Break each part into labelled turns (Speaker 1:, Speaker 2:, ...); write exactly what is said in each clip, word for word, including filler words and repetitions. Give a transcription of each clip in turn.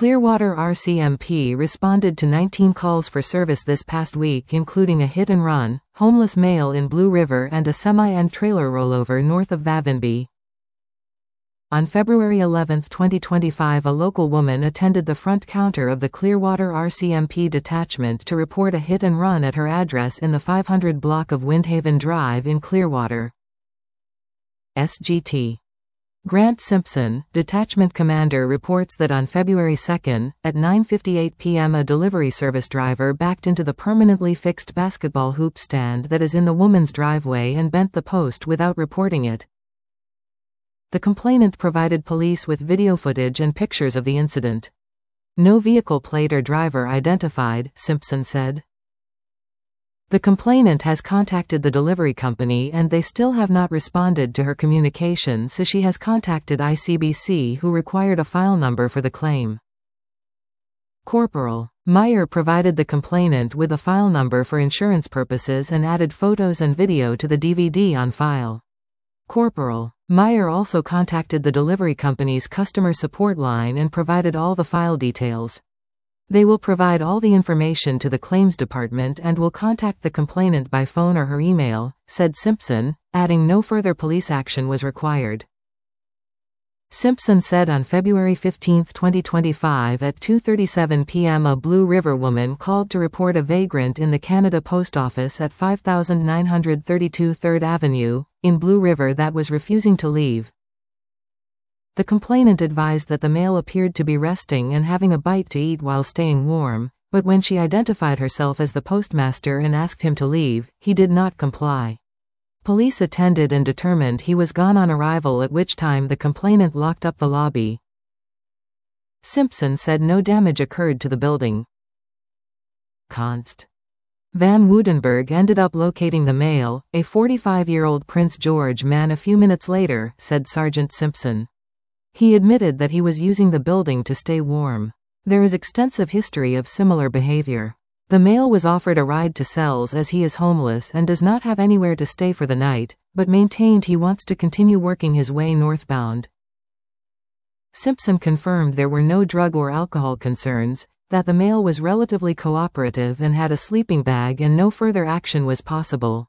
Speaker 1: Clearwater R C M P responded to nineteen calls for service this past week, including a hit-and-run, homeless male in Blue River and a semi and trailer rollover north of Vavenby. On February eleventh twenty twenty-five, a local woman attended the front counter of the Clearwater R C M P detachment to report a hit-and-run at her address in the five hundred block of Windhaven Drive in Clearwater. S G T. Grant Simpson, detachment commander, reports that on February second, at nine fifty-eight p m a delivery service driver backed into the permanently fixed basketball hoop stand that is in the woman's driveway and bent the post without reporting it. The complainant provided police with video footage and pictures of the incident. No vehicle plate or driver identified, Simpson said. The complainant has contacted the delivery company and they still have not responded to her communication, so she has contacted I C B C, who required a file number for the claim. Corporal Meyer provided the complainant with a file number for insurance purposes and added photos and video to the D V D on file. Corporal Meyer also contacted the delivery company's customer support line and provided all the file details. They will provide all the information to the claims department and will contact the complainant by phone or her email, said Simpson, adding no further police action was required. Simpson said on February fifteenth twenty twenty-five at two thirty-seven p m a Blue River woman called to report a vagrant in the Canada Post Office at five thousand nine hundred thirty-two third Avenue, in Blue River, that was refusing to leave. The complainant advised that the male appeared to be resting and having a bite to eat while staying warm, but when she identified herself as the postmaster and asked him to leave, he did not comply. Police attended and determined he was gone on arrival, at which time the complainant locked up the lobby. Simpson said no damage occurred to the building. Const. Van Woudenberg ended up locating the male, a forty-five-year-old Prince George man, a few minutes later, said Sergeant Simpson. He admitted that he was using the building to stay warm. There is extensive history of similar behavior. The male was offered a ride to cells as he is homeless and does not have anywhere to stay for the night, but maintained he wants to continue working his way northbound. Simpson confirmed there were no drug or alcohol concerns, that the male was relatively cooperative and had a sleeping bag, and no further action was possible.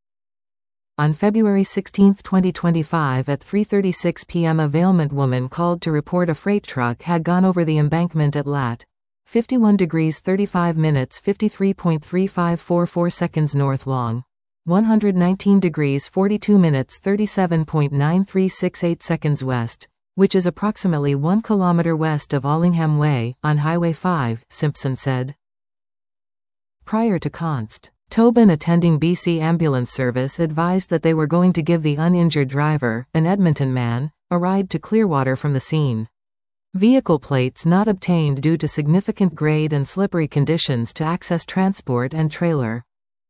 Speaker 1: On February sixteenth twenty twenty-five at three thirty-six p m a Valemount woman called to report a freight truck had gone over the embankment at lat. fifty-one degrees thirty-five minutes fifty-three point three five four four seconds north long. one hundred nineteen degrees forty-two minutes thirty-seven point nine three six eight seconds west, which is approximately one kilometer west of Allingham Way, on Highway five, Simpson said. Prior to Const. Tobin attending B C Ambulance Service advised that they were going to give the uninjured driver, an Edmonton man, a ride to Clearwater from the scene. Vehicle plates not obtained due to significant grade and slippery conditions to access transport and trailer.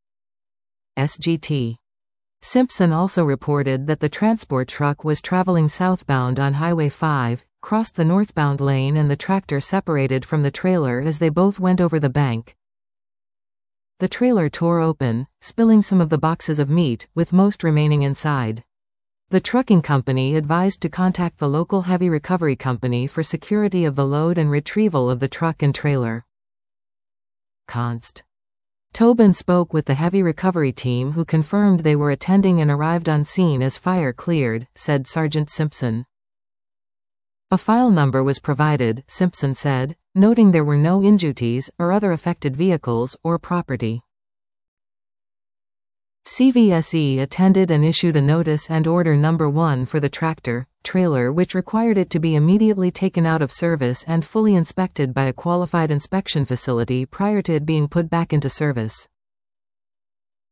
Speaker 1: S G T. Simpson also reported that the transport truck was traveling southbound on Highway five, crossed the northbound lane, and the tractor separated from the trailer as they both went over the bank. The trailer tore open, spilling some of the boxes of meat, with most remaining inside. The trucking company advised to contact the local heavy recovery company for security of the load and retrieval of the truck and trailer. Const. Tobin spoke with the heavy recovery team, who confirmed they were attending and arrived on scene as fire cleared, said Sergeant Simpson. A file number was provided, Simpson said, noting there were no injuries or other affected vehicles or property. C V S E attended and issued a notice and order number one for the tractor, trailer, which required it to be immediately taken out of service and fully inspected by a qualified inspection facility prior to it being put back into service.